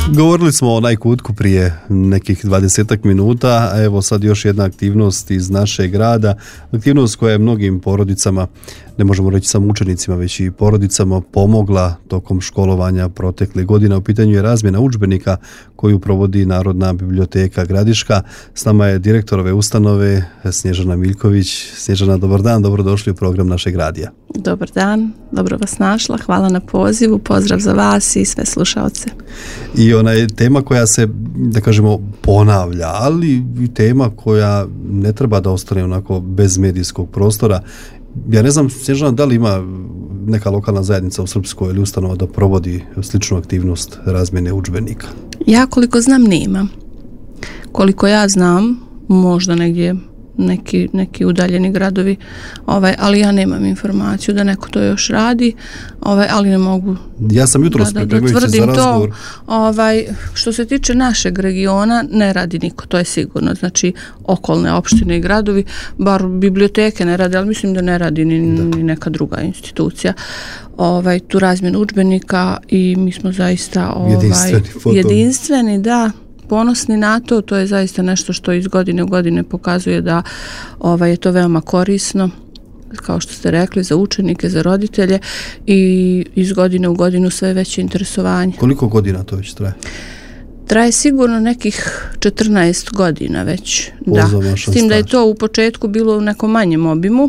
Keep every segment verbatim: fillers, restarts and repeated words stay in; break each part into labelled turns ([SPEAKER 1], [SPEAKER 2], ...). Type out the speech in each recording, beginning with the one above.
[SPEAKER 1] Govorili smo o najkutku prije nekih dvadesetak minuta, a evo sad još jedna aktivnost iz našeg grada, aktivnost koja je mnogim porodicama, ne možemo reći samo učenicima, već i porodicama pomogla tokom školovanja proteklih godina. U pitanju je razmjena udžbenika koju provodi Narodna biblioteka Gradiška. S nama je direktor ove ustanove Snježana Miljković. Snježana, dobar dan, dobrodošli u program našeg radija.
[SPEAKER 2] Dobar dan, dobro vas našla, hvala na pozivu, pozdrav za vas i sve slušalce.
[SPEAKER 1] I ona je tema koja se, da kažemo, ponavlja, ali i tema koja ne treba da ostane onako bez medijskog prostora. Ja ne znam, Snježana, da li ima neka lokalna zajednica u Srpskoj ili ustanova da provodi sličnu aktivnost razmjene udžbenika?
[SPEAKER 2] Ja koliko znam nema. Koliko ja znam, možda negdje neki, neki udaljeni gradovi, ovaj, ali ja nemam informaciju da neko to još radi, ovaj, ali ne mogu.
[SPEAKER 1] Ja sam jutros
[SPEAKER 2] da, da, da
[SPEAKER 1] pripremajući za razgovor.
[SPEAKER 2] To, ovaj, što se tiče našeg regiona, ne radi niko, to je sigurno. Znači, okolne opštine i gradovi, bar biblioteke ne rade, ali mislim da ne radi ni, ni neka druga institucija. Ovaj, tu razmjenu udžbenika i mi smo zaista ovaj,
[SPEAKER 1] jedinstveni,
[SPEAKER 2] jedinstveni, da, ponosni na to, to je zaista nešto što iz godine u godine pokazuje da ovaj, je to veoma korisno, kao što ste rekli, za učenike, za roditelje i iz godine u godinu sve veće interesovanje.
[SPEAKER 1] Koliko godina to već traje?
[SPEAKER 2] Traje sigurno nekih četrnaest godina već. Da. S tim da je to u početku bilo u nekom manjem obimu,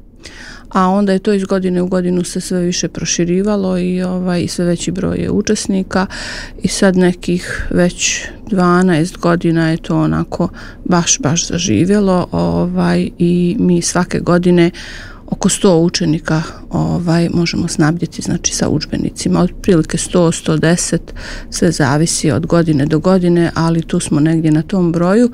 [SPEAKER 2] a onda je to iz godine u godinu se sve više proširivalo i ovaj i sve veći broj je učesnika i sad nekih već dvanaest godina je to onako baš baš zaživjelo, ovaj i mi svake godine oko sto učenika ovaj možemo snabdjeti, znači sa udžbenicima, otprilike sto do sto deset, sve zavisi od godine do godine, ali tu smo negdje na tom broju.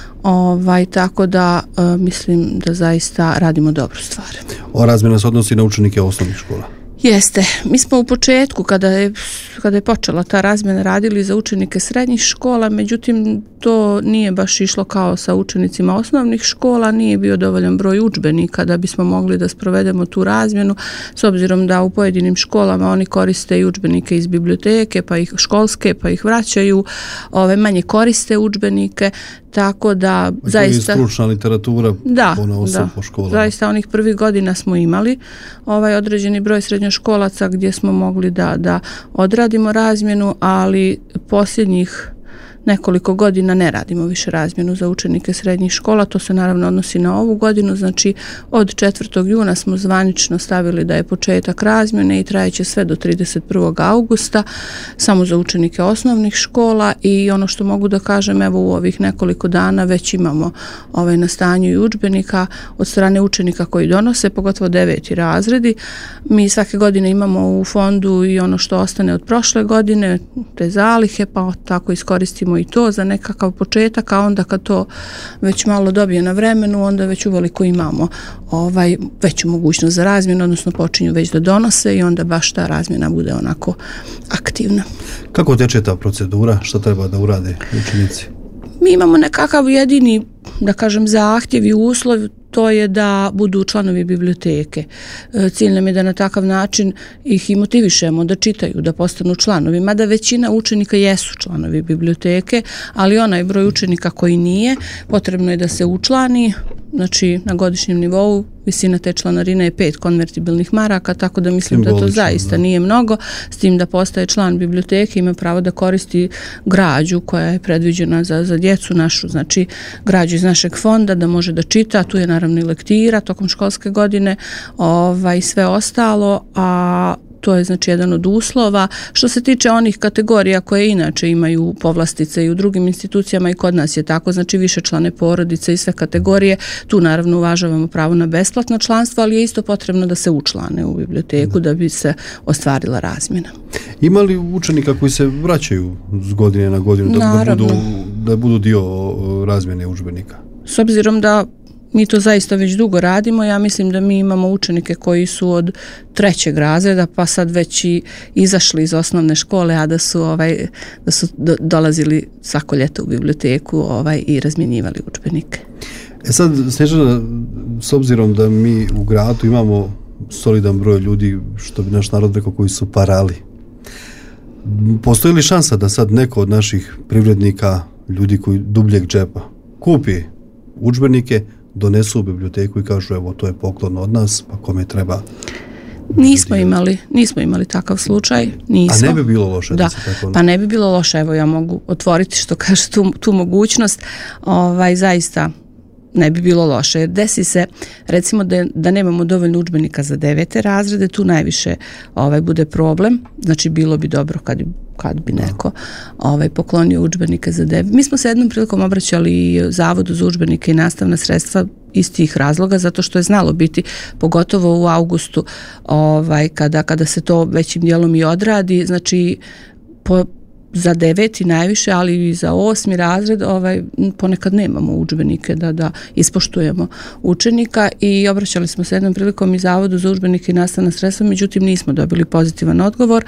[SPEAKER 2] Ovaj, tako da e, mislim da zaista radimo dobru stvar.
[SPEAKER 1] O razmjena se odnosi na učenike osnovnih škola?
[SPEAKER 2] Jeste. Mi smo u početku, kada je, kada je počela ta razmjena, radili za učenike srednjih škola, međutim to nije baš išlo kao sa učenicima osnovnih škola, nije bio dovoljan broj udžbenika da bismo mogli da sprovedemo tu razmjenu, s obzirom da u pojedinim školama oni koriste i udžbenike iz biblioteke, pa ih školske, pa ih vraćaju, ove manje koriste udžbenike, tako da
[SPEAKER 1] a
[SPEAKER 2] zaista
[SPEAKER 1] je stručna literatura
[SPEAKER 2] da,
[SPEAKER 1] da,
[SPEAKER 2] po
[SPEAKER 1] školama.
[SPEAKER 2] Zaista onih prvih godina smo imali ovaj određeni broj srednjoškolaca gdje smo mogli da, da odradimo razmjenu, ali posljednjih nekoliko godina ne radimo više razmjenu za učenike srednjih škola, to se naravno odnosi na ovu godinu, znači od četvrtog juna smo zvanično stavili da je početak razmjene i trajeće sve do trideset prvog augusta, samo za učenike osnovnih škola i ono što mogu da kažem, evo u ovih nekoliko dana već imamo ovaj, na stanju i udžbenika od strane učenika koji donose, pogotovo deveti razredi. Mi svake godine imamo u fondu i ono što ostane od prošle godine, te zalihe, pa tako iskoristimo i to za nekakav početak, a onda kad to već malo dobije na vremenu, onda već uveliko imamo ovaj, veću mogućnost za razmjenu, odnosno počinju već da donose i onda baš ta razmjena bude onako aktivna.
[SPEAKER 1] Kako teče ta procedura? Šta treba da urade učenici?
[SPEAKER 2] Mi imamo nekakav jedini, da kažem, zahtjev i uslov, to je da budu članovi biblioteke. Cilj nam je da na takav način ih i motivišemo da čitaju, da postanu članovi, mada većina učenika jesu članovi biblioteke, ali onaj broj učenika koji nije, potrebno je da se učlani, znači na godišnjem nivou visina te članarine je pet konvertibilnih maraka, tako da mislim da to zaista da. nije mnogo, s tim da postaje član biblioteke, ima pravo da koristi građu koja je predviđena za, za djecu našu, znači građu iz našeg fonda, da može da čita, tu je naravno i lektira tokom školske godine, ovaj, sve ostalo, a to je znači jedan od uslova. Što se tiče onih kategorija koje inače imaju povlastice i u drugim institucijama i kod nas je tako, znači više člane porodice i sve kategorije, tu naravno uvažavamo pravo na besplatno članstvo, ali je isto potrebno da se učlane u biblioteku da bi se ostvarila razmjena.
[SPEAKER 1] Ima li učenika koji se vraćaju z godine na godinu da, da, budu, da budu dio razmjene udžbenika?
[SPEAKER 2] S obzirom da mi to zaista već dugo radimo, ja mislim da mi imamo učenike koji su od trećeg razreda pa sad već i izašli iz osnovne škole, a da su ovaj da su do, dolazili svako ljeto u biblioteku ovaj i razmjenjivali udžbenike.
[SPEAKER 1] E sad, Snježana, s obzirom da mi u gradu imamo solidan broj ljudi, što bi naš narod rekao, koji su parali, Postoji li šansa da sad neko od naših privrednika, ljudi koji dubljeg džepa, kupi udžbenike, donesu u biblioteku i kažu evo to je poklon od nas, pa kome treba?
[SPEAKER 2] Nismo imali, nismo imali takav slučaj, nismo.
[SPEAKER 1] A ne bi bilo loše da,
[SPEAKER 2] da
[SPEAKER 1] se tako...
[SPEAKER 2] Pa ne bi bilo loše, evo ja mogu otvoriti što kaže tu, tu mogućnost, ovaj, zaista ne bi bilo loše. Jer desi se, recimo da, da nemamo dovoljno udžbenika za devete razrede, tu najviše ovaj, bude problem, znači bilo bi dobro kad, kad bi neko ovaj, poklonio udžbenike za devet. Mi smo se jednom prilikom obraćali Zavodu za udžbenike i nastavna sredstva iz tih razloga, zato što je znalo biti, pogotovo u avgustu, ovaj, kada, kada se to većim dijelom i odradi, znači po za deveti najviše, ali i za osmi razred ovaj, ponekad nemamo udžbenike da, da ispoštujemo učenika i obraćali smo se jednom prilikom i Zavodu za udžbenike i nastavna sredstva, međutim nismo dobili pozitivan odgovor,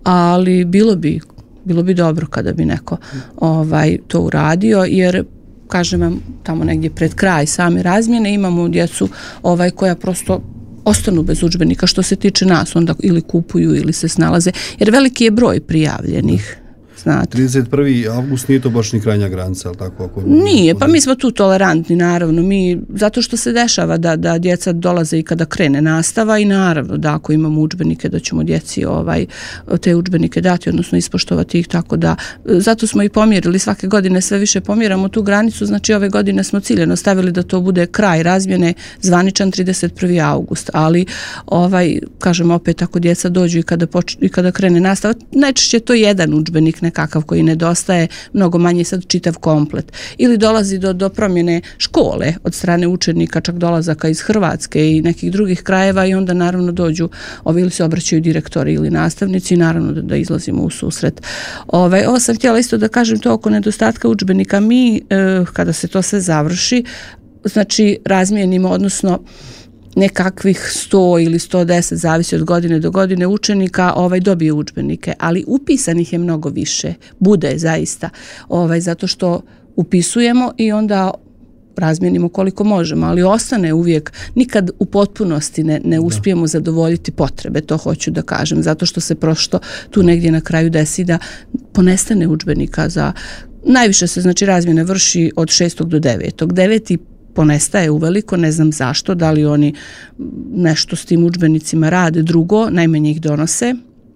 [SPEAKER 2] ali bilo bi, bilo bi dobro kada bi neko ovaj, to uradio, jer kažem vam, tamo negdje pred kraj same razmjene imamo djecu ovaj, koja prosto ostanu bez udžbenika što se tiče nas, onda ili kupuju ili se snalaze, jer veliki je broj prijavljenih. Znate.
[SPEAKER 1] trideset prvi avgust nije to baš ni krajnja granica, ali tako? Ako...
[SPEAKER 2] Nije, pa mi smo tu tolerantni, naravno, mi, zato što se dešava da, da djeca dolaze i kada krene nastava i naravno da ako imamo udžbenike da ćemo djeci ovaj, te udžbenike dati, odnosno ispoštovati ih, tako da, zato smo i pomjerili, svake godine sve više pomjeramo tu granicu, znači ove godine smo ciljeno stavili da to bude kraj razmjene zvaničan trideset prvi avgust, ali ovaj, kažem opet, ako djeca dođu i kada, poč- i kada krene nastava, najčešće je to jedan udžbenik nekakav koji nedostaje, mnogo manje sad čitav komplet. Ili dolazi do, do promjene škole od strane učenika, čak dolazaka iz Hrvatske i nekih drugih krajeva i onda naravno dođu, ovi ili se obraćaju direktori ili nastavnici i naravno da, da izlazimo u susret. Ove, ovo sam htjela isto da kažem to oko nedostatka udžbenika. Mi, eh, kada se to sve završi, znači razmijenimo, odnosno nekakvih sto ili sto deset, zavisi od godine do godine učenika, ovaj dobije udžbenike, ali upisanih je mnogo više, bude zaista, ovaj, zato što upisujemo i onda razmijenimo koliko možemo, ali ostane uvijek, nikad u potpunosti ne, ne uspijemo zadovoljiti potrebe, to hoću da kažem, zato što se prosto tu negdje na kraju desi da ponestane udžbenika za, najviše se znači razmjena vrši od šestog do devetog. deveti ponestaje uveliko, ne znam zašto, da li oni nešto s tim udžbenicima rade, drugo, najmanje ih donose.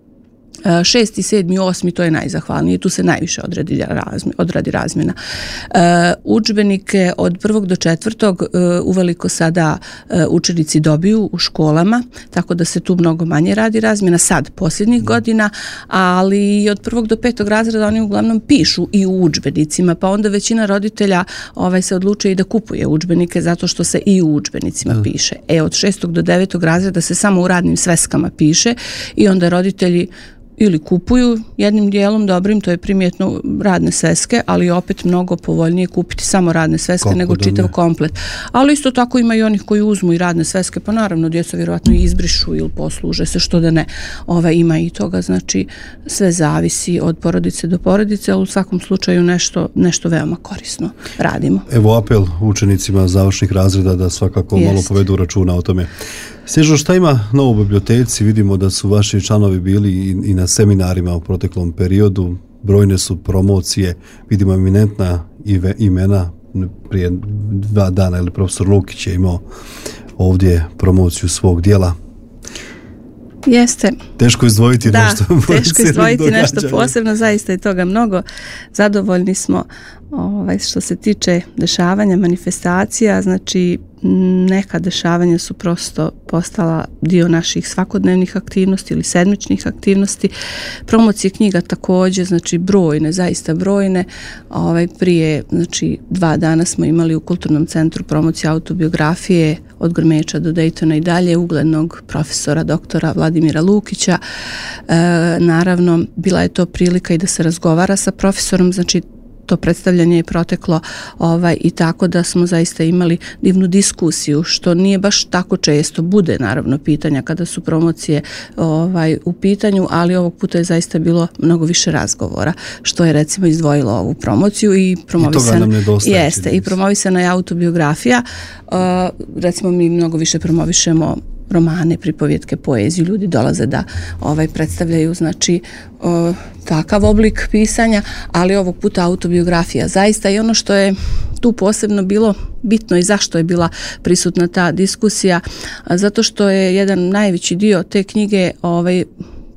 [SPEAKER 2] Šesti, sedmi, osmi, to je najzahvalnije, tu se najviše odradi, razmi, odradi razmjena. Uh, udžbenike od prvog do četvrtog uh, uveliko sada uh, učenici dobiju u školama, tako da se tu mnogo manje radi razmjena sad, posljednjih mm. godina, ali od prvog do petog razreda oni uglavnom pišu i u udžbenicima, pa onda većina roditelja ovaj, se odlučuje i da kupuje udžbenike zato što se i u udžbenicima mm. piše. E, od šestog do devetog razreda se samo u radnim sveskama piše i onda roditelji ili kupuju jednim dijelom dobrim, to je primjetno radne sveske, ali opet mnogo povoljnije kupiti samo radne sveske kako nego čitav ne. komplet. Ali isto tako ima i onih koji uzmu i radne sveske, pa naravno djeca vjerovatno i izbrišu ili posluže se, što da ne. Ove, ima i toga, znači sve zavisi od porodice do porodice, ali u svakom slučaju nešto, nešto veoma korisno radimo.
[SPEAKER 1] Evo apel učenicima završnih razreda da svakako Jest. malo povedu računa o tome. Snježno, šta ima novo u biblioteci? Vidimo da su vaši članovi bili i, i na seminarima u proteklom periodu. Brojne su promocije. Vidimo eminentna imena. Prije dva dana ili profesor Lukić je imao ovdje promociju svog dijela.
[SPEAKER 2] Jeste.
[SPEAKER 1] Teško izdvojiti
[SPEAKER 2] da,
[SPEAKER 1] nešto.
[SPEAKER 2] Teško izdvojiti nešto posebno, zaista je toga mnogo. Zadovoljni smo ovaj, što se tiče dešavanja, manifestacija, znači neka dešavanja su prosto postala dio naših svakodnevnih aktivnosti ili sedmičnih aktivnosti. Promocije knjiga također, znači brojne, zaista brojne. Ovaj, prije znači, dva dana smo imali u Kulturnom centru promocije autobiografije od Grmeča do Dejtona i dalje, uglednog profesora doktora Vladimira Lukića. E, naravno, bila je to prilika i da se razgovara sa profesorom, znači to predstavljanje je proteklo ovaj, i tako da smo zaista imali divnu diskusiju, što nije baš tako često, bude naravno pitanja kada su promocije ovaj, u pitanju, ali ovog puta je zaista bilo mnogo više razgovora, što je recimo izdvojilo ovu promociju i promovisana jeste i promovisana je autobiografija. Uh, recimo mi mnogo više promovišemo romane, pripovjetke, poeziju, ljudi dolaze da ovaj predstavljaju znači o, takav oblik pisanja, ali ovog puta autobiografija zaista. I ono što je tu posebno bilo bitno i zašto je bila prisutna ta diskusija, zato što je jedan najveći dio te knjige ovaj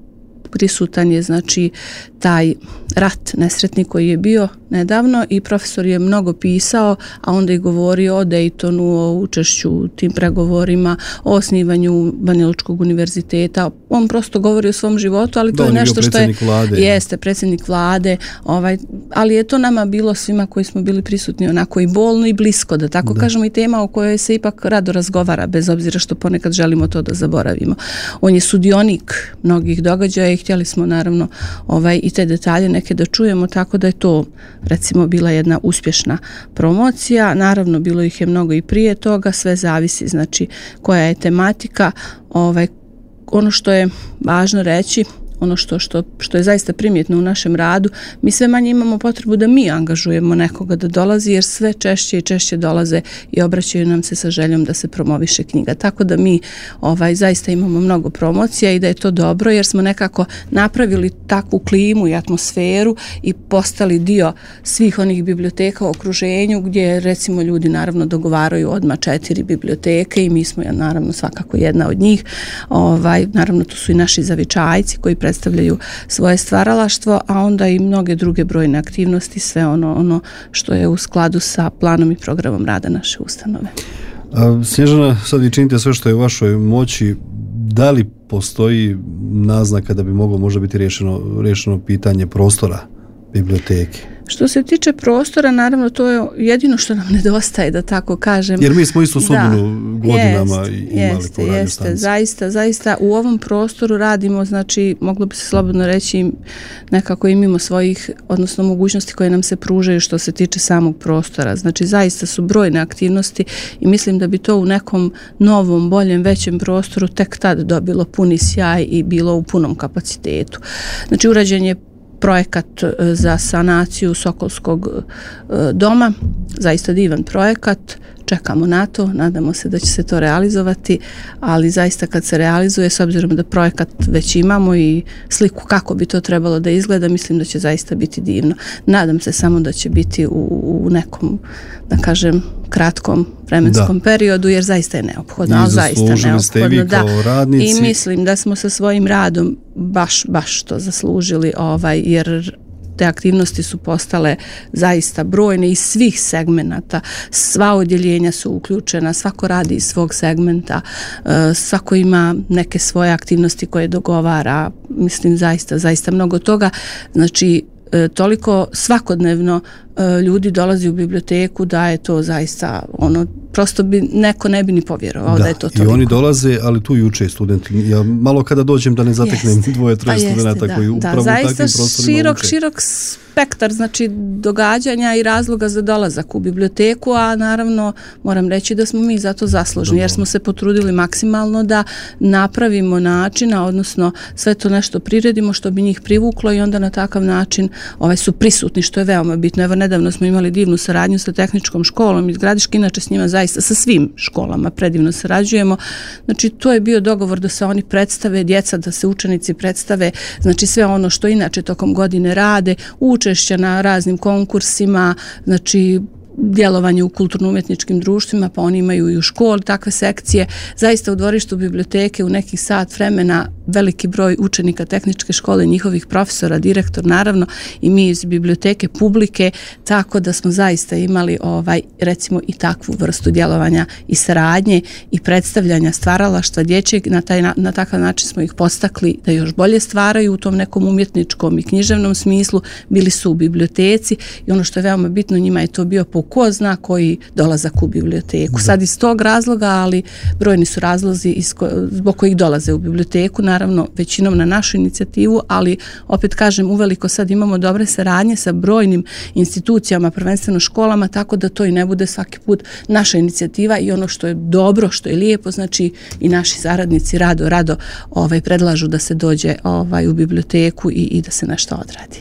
[SPEAKER 2] prisutan je znači taj rat nesretni koji je bio nedavno i profesor je mnogo pisao, a onda i govorio o Daytonu, o učešću u tim pregovorima, o osnivanju Banjalučkog univerziteta. On prosto govori o svom životu, ali to
[SPEAKER 1] da,
[SPEAKER 2] je nešto što je
[SPEAKER 1] vlade.
[SPEAKER 2] Jeste predsjednik vlade, ovaj, ali je to nama bilo svima koji smo bili prisutni onako i bolno i blisko, da tako da. kažemo, i tema o kojoj se ipak rado razgovara, bez obzira što ponekad želimo to da zaboravimo. On je sudionik mnogih događaja i htjeli smo naravno ovaj, i te detalje neke da čujemo, tako da je to recimo bila jedna uspješna promocija. Naravno bilo ih je mnogo i prije toga, sve zavisi znači koja je tematika. Ovaj, ono što je važno reći, ono što, što, što je zaista primjetno u našem radu, mi sve manje imamo potrebu da mi angažujemo nekoga da dolazi, jer sve češće i češće dolaze i obraćaju nam se sa željom da se promoviše knjiga. Tako da mi ovaj, zaista imamo mnogo promocija i da je to dobro, jer smo nekako napravili takvu klimu i atmosferu i postali dio svih onih biblioteka u okruženju, gdje recimo ljudi naravno dogovaraju odmah četiri biblioteke i mi smo naravno svakako jedna od njih. Ovaj, naravno tu su i naši zavičajci koji predstavljaju svoje stvaralaštvo, a onda i mnoge druge brojne aktivnosti, sve ono, ono što je u skladu sa planom i programom rada naše ustanove.
[SPEAKER 1] A, Snježana, sad vi činite sve što je u vašoj moći. Da li postoji naznaka da bi moglo možda biti riješeno, riješeno pitanje prostora biblioteke?
[SPEAKER 2] Što se tiče prostora, naravno to je jedino što nam nedostaje, da tako kažem.
[SPEAKER 1] Jer mi smo istu sudbinu godinama
[SPEAKER 2] jest,
[SPEAKER 1] imali
[SPEAKER 2] jeste,
[SPEAKER 1] po radio
[SPEAKER 2] jeste,
[SPEAKER 1] stanici.
[SPEAKER 2] zaista, zaista u ovom prostoru radimo, znači moglo bi se slobodno reći nekako i mimo svojih, odnosno mogućnosti koje nam se pružaju što se tiče samog prostora. Znači zaista su brojne aktivnosti i mislim da bi to u nekom novom, boljem, većem prostoru tek tad dobilo puni sjaj i bilo u punom kapacitetu. Znači urađen je projekat za sanaciju Sokolskog doma, zaista divan projekat, čekamo na to, nadamo se da će se to realizovati, ali zaista kad se realizuje, s obzirom da projekat već imamo i sliku kako bi to trebalo da izgleda, mislim da će zaista biti divno. Nadam se samo da će biti u, u nekom, da kažem, kratkom vremenskom da. periodu, jer zaista je neophodno, ali zaista neophodno. Da. I mislim da smo sa svojim radom baš, baš to zaslužili, ovaj, jer te aktivnosti su postale zaista brojne iz svih segmenata. Sva odjeljenja su uključena, svako radi iz svog segmenta, svako ima neke svoje aktivnosti koje dogovara. Mislim zaista, zaista mnogo toga. Znači, toliko svakodnevno ljudi dolazi u biblioteku da je to zaista ono, prosto bi neko ne bi ni povjerovao da, da je to toliko.
[SPEAKER 1] I oni dolaze, ali tu i uče studenti. Ja malo kada dođem da ne zateknem jeste, dvoje, troje studenta koji upravo da, u takvim prostorima
[SPEAKER 2] širok,
[SPEAKER 1] uče.
[SPEAKER 2] Širok spektar znači događanja i razloga za dolazak u biblioteku, a naravno moram reći da smo mi za to zaslužni, Dobro. jer smo se potrudili maksimalno da napravimo načina, odnosno sve to nešto priredimo što bi njih privuklo i onda na takav način ovaj, su prisutni, što je veoma bitno. Evo, nedavno smo imali divnu saradnju sa tehničkom školom iz Gradiške, inače s njima zaista sa svim školama predivno sarađujemo. Znači to je bio dogovor da se oni predstave, djeca da se učenici predstave, znači sve ono što inače tokom godine rade, učešća na raznim konkursima, znači djelovanje u kulturno-umjetničkim društvima, pa oni imaju i u školi takve sekcije. Zaista u dvorištu biblioteke u nekih sat vremena veliki broj učenika tehničke škole, njihovih profesora, direktor naravno i mi iz biblioteke, publike, tako da smo zaista imali ovaj recimo i takvu vrstu djelovanja i saradnje i predstavljanja stvaralaštva dječjeg. Na, taj, na, na takav način smo ih postakli da još bolje stvaraju u tom nekom umjetničkom i književnom smislu. Bili su u biblioteci i ono što je veoma bitno, njima je to bio po ko zna koji dolazak u biblioteku. Sad iz tog razloga, ali brojni su razlozi iz ko, zbog kojih dolaze u biblioteku, naravno većinom na našu inicijativu, ali opet kažem, uveliko sad imamo dobre saradnje sa brojnim institucijama, prvenstveno školama, tako da to i ne bude svaki put naša inicijativa i ono što je dobro, što je lijepo, znači i naši saradnici rado, rado ovaj, predlažu da se dođe ovaj, u biblioteku i, i da se nešto odradi.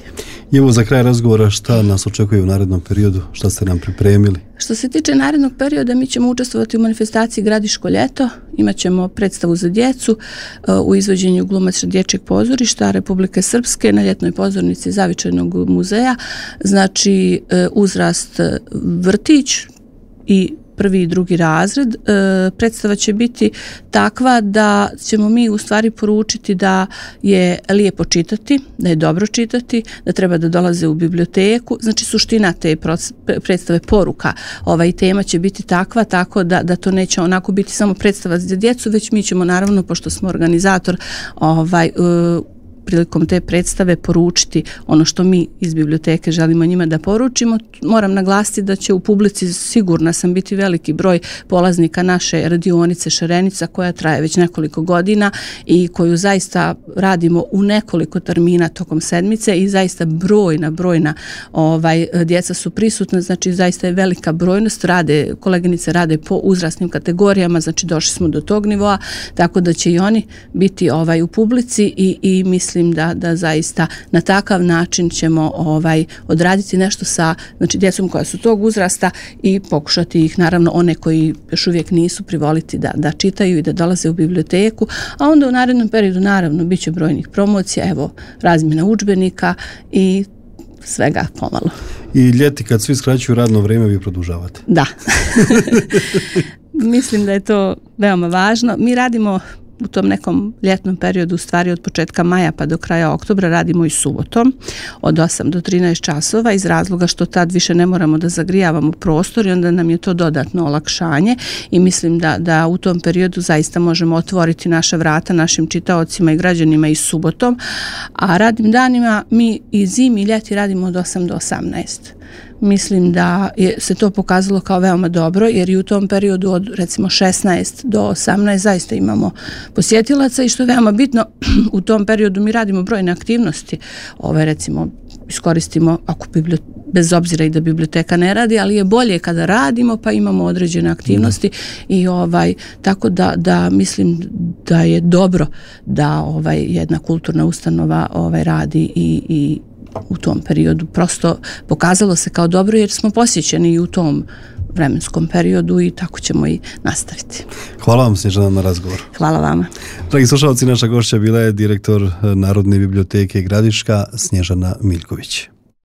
[SPEAKER 1] I evo za kraj razgovora, šta nas očekuje u narednom periodu, šta ste nam pripremili?
[SPEAKER 2] Što se tiče narednog perioda, mi ćemo učestvovati u manifestaciji Gradiško ljeto, imat ćemo predstavu za djecu u izvođenju glumaca Dječjeg pozorišta Republike Srpske na ljetnoj pozornici Zavičajnog muzeja, znači uzrast vrtić i prvi i drugi razred. E, predstava će biti takva da ćemo mi u stvari poručiti da je lijepo čitati, da je dobro čitati, da treba da dolaze u biblioteku. Znači suština te predstave, poruka, ovaj tema će biti takva, tako da, da to neće onako biti samo predstava za djecu, već mi ćemo naravno, pošto smo organizator, ovaj, uh, prilikom te predstave poručiti ono što mi iz biblioteke želimo njima da poručimo. Moram naglasiti da će u publici, sigurna sam, biti veliki broj polaznika naše radionice Šarenica, koja traje već nekoliko godina i koju zaista radimo u nekoliko termina tokom sedmice i zaista brojna, brojna ovaj, djeca su prisutna, znači zaista je velika brojnost, rade, koleginice rade po uzrasnim kategorijama, znači došli smo do tog nivoa, tako da će i oni biti ovaj, u publici i, i mislim da, da zaista na takav način ćemo ovaj, odraditi nešto sa znači, djecom koja su tog uzrasta i pokušati ih, naravno, one koji još uvijek nisu, privoliti da, da čitaju i da dolaze u biblioteku, a onda u narednom periodu, naravno, bit će brojnih promocija, evo, razmjena udžbenika i svega pomalo.
[SPEAKER 1] I ljeti kad svi skraćuju radno vrijeme, vi produžavate?
[SPEAKER 2] Da. Mislim da je to veoma važno. Mi radimo u tom nekom ljetnom periodu, u stvari od početka maja pa do kraja oktobra, radimo i subotom od osam do trinaest časova iz razloga što tad više ne moramo da zagrijavamo prostor i onda nam je to dodatno olakšanje i mislim da, da u tom periodu zaista možemo otvoriti naša vrata našim čitaocima i građanima i subotom, a radnim danima mi i zimi i ljeti radimo od osam do osamnaest. Mislim da je se to pokazalo kao veoma dobro, jer i u tom periodu od recimo šesnaest do osamnaest zaista imamo posjetilaca i što je veoma bitno, u tom periodu mi radimo brojne aktivnosti. Ove recimo iskoristimo, ako bez obzira i da biblioteka ne radi, ali je bolje kada radimo pa imamo određene aktivnosti mm. i ovaj tako da, da mislim da je dobro da ovaj jedna kulturna ustanova ovaj radi i, i u tom periodu. Prosto pokazalo se kao dobro jer smo posjećeni i u tom vremenskom periodu i tako ćemo i nastaviti.
[SPEAKER 1] Hvala vam, Snježana, na razgovor.
[SPEAKER 2] Hvala vama.
[SPEAKER 1] Dragi slušalci, naša gošća bila je direktor Narodne biblioteke Gradiška, Snježana Miljković.